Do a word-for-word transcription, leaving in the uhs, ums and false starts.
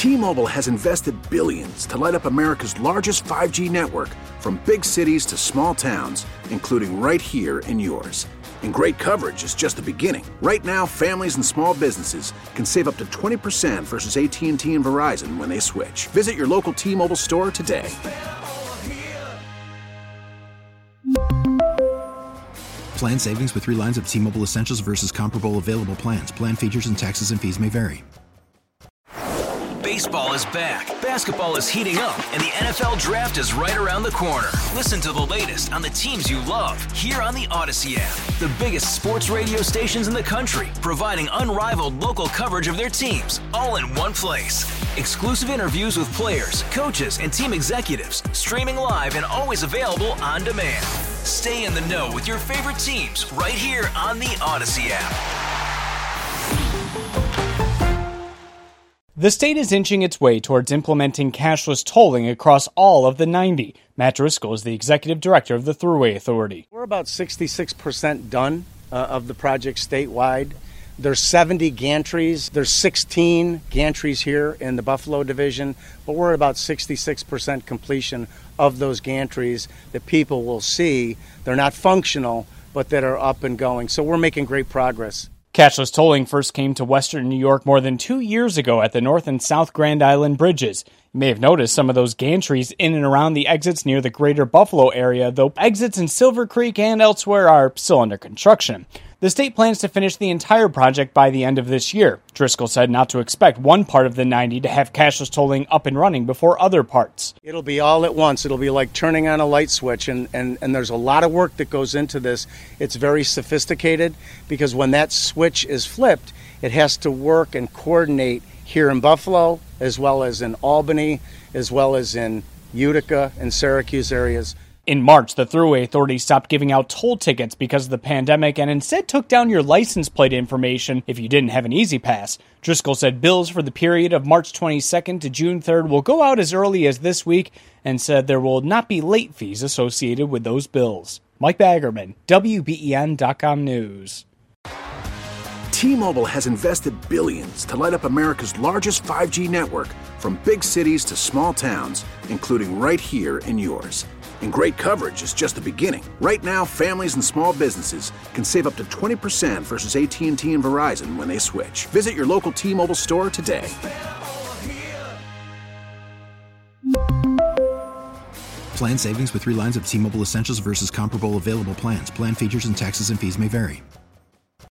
T-Mobile has invested billions to light up America's largest five G network, from big cities to small towns, including right here in yours. And great coverage is just the beginning. Right now, families and small businesses can save up to twenty percent versus A T and T and Verizon when they switch. Visit your local T-Mobile store today. Plan savings with three lines of T-Mobile Essentials versus comparable available plans. Plan features and taxes and fees may vary. Baseball is back, basketball is heating up, and the N F L Draft is right around the corner. Listen to the latest on the teams you love here on the Odyssey app. The biggest sports radio stations in the country, providing unrivaled local coverage of their teams, all in one place. Exclusive interviews with players, coaches, and team executives, streaming live and always available on demand. Stay in the know with your favorite teams right here on the Odyssey app. The state is inching its way towards implementing cashless tolling across all of the ninety. Matt Driscoll is the executive director of the Thruway Authority. We're about sixty-six percent done uh, of the project statewide. There's seventy gantries. There's sixteen gantries here in the Buffalo division, but we're at about sixty-six percent completion of those gantries that people will see. They're not functional, but that are up and going. So we're making great progress. Cashless tolling first came to Western New York more than two years ago at the North and South Grand Island bridges. You may have noticed some of those gantries in and around the exits near the greater Buffalo area, though exits in Silver Creek and elsewhere are still under construction. The state plans to finish the entire project by the end of this year. Driscoll said not to expect one part of the ninety to have cashless tolling up and running before other parts. It'll be all at once. It'll be like turning on a light switch, and, and, and there's a lot of work that goes into this. It's very sophisticated because when that switch is flipped, it has to work and coordinate here in Buffalo, as well as in Albany, as well as in Utica and Syracuse areas. In March, the Thruway Authority stopped giving out toll tickets because of the pandemic and instead took down your license plate information if you didn't have an Easy Pass. Driscoll said bills for the period of March twenty-second to June third will go out as early as this week and said there will not be late fees associated with those bills. Mike Baggerman, W B E N dot com News. T-Mobile has invested billions to light up America's largest five G network, from big cities to small towns, including right here in yours. And great coverage is just the beginning. Right now, families and small businesses can save up to twenty percent versus A T and T and Verizon when they switch. Visit your local T-Mobile store today. Plan savings with three lines of T-Mobile Essentials versus comparable available plans. Plan features and taxes and fees may vary.